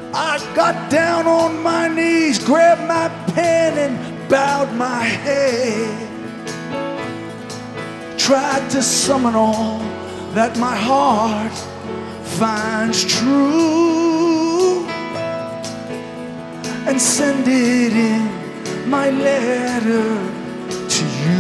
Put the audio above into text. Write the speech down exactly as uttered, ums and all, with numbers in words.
I got down on my knees, grabbed my pen and bowed my head. Tried to summon all that my heart finds true and send it in my letter to you.